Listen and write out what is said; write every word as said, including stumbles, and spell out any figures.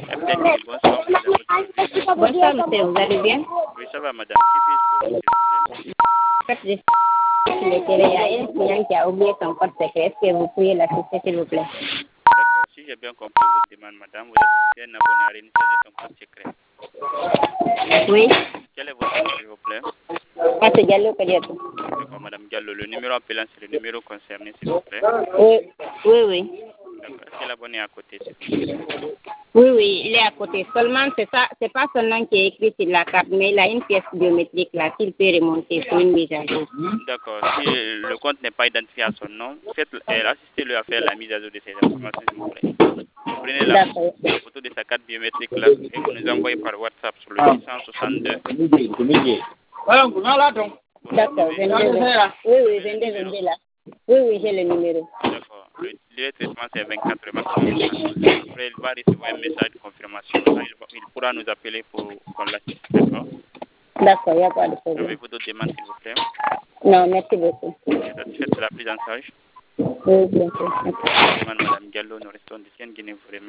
F D, bonsoir, madame. Bonsoir, monsieur, vous allez bien? Oui, ça va, madame. Qui puis-je pour vous, s'il vous plaît? En fait, je suis le télé. Il y a un client qui a oublié son code secret. Est-ce que vous pourriez l'assister, s'il vous plaît? D'accord. Si j'ai bien compris votre demande, madame, vous êtes un abonné à réinitialiser son code secret. Oui. Quel est votre nom, s'il vous plaît? Ah, c'est Diallo Kadiatou. D'accord, madame Diallo. Le numéro appelant, c'est le numéro concerné, s'il vous plaît. Oui, oui, oui. D'accord. Est-ce que l'abonné est à côté, s'il vous plaît? Oui, oui, il est à côté. Seulement, c'est ça, c'est pas son nom qui est écrit sur la carte, mais il a une pièce biométrique là qu'il peut remonter sur une mise à jour. D'accord. Si le compte n'est pas identifié à son nom, faites, euh, assistez-le à faire la mise à jour de ces informations, s'il vous plaît. Vous prenez la, la photo de sa carte biométrique là et vous nous envoyez par WhatsApp sur le six cent soixante-deux. D'accord, vingt-deux. Oui, oui, vingt-deux, vingt-deux là. Oui, oui, j'ai le numéro. D'accord. Le délai de traitement, c'est vingt-quatre heures, maximum trente heures. Après, il va recevoir un message de confirmation. Là, il, va, il pourra nous appeler pour qu'on l'assiste. D'accord. D'accord, il n'y a pas de problème. Avez-vous d'autres demandes, s'il vous plaît? Non, merci beaucoup. Vous êtes satisfaite de la prise en charge? Oui, bien sûr. Demande Madame Gallo, nous restons d'ici en Guinée.